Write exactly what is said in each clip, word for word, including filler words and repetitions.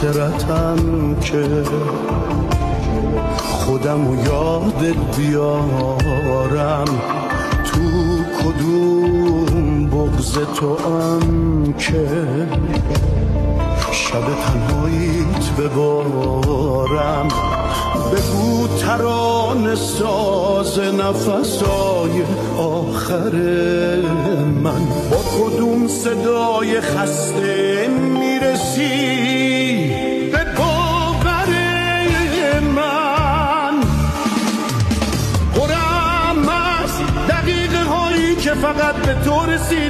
خاطرتم که خودم و یادت بیارم، تو کدوم بغض تو هم که شب تنهاییت ببارم. بگو ترانه ساز نفسای آخر من، با کدوم صدای خسته میرسی به باور من. پرم از دقیقه هایی که فقط به تو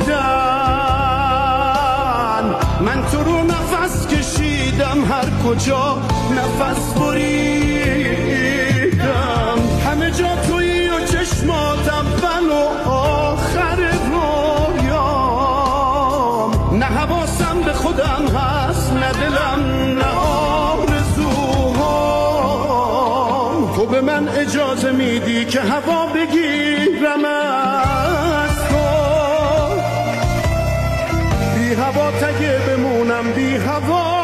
رسیدن، من تو رو نفس کشیدم، هر کجا نفس بریدم، همه جا تویی و چشماتم من و آخر رویام. نه حواسم به خودم هست، نه دلم، نه آرزوهام. تو به من اجازه میدی که هوا بگیرم از تو، بی هوا تگه بمونم، بی هوا